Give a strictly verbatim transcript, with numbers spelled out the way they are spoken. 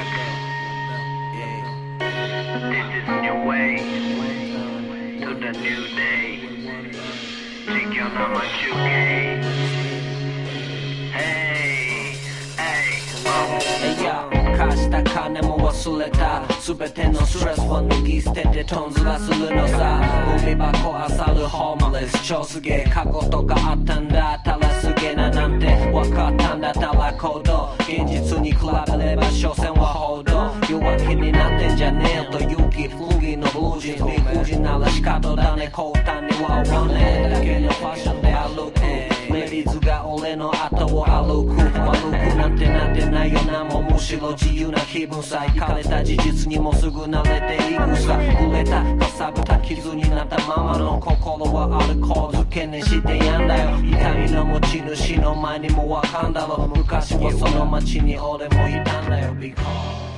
This is your way to the new day. Take your number two game. Hey, hey, oh. Hey yo, 貸した金も忘れた全てのストレスを脱ぎ捨ててトンズラするのさゴミ箱漁るホームレス超すげえ過去とかあったんだたらすげえななんて分かったんだたら行動現実に比べれば所詮は報道弱気になってんじゃねえと勇気不義の老人理不尽なら仕方だね簡単には終わんねえだけのファッションで歩くレディーズが俺の後を歩く悪くなんてなってないよなもうむしろ自由な気分さいかれた事実にもすぐ慣れていくさ触れたかさぶた傷になったままの心はアルコール懸念してやんだよ痛みの持ち主の前にもわかんだろ昔はその街に俺もいたんだよ Because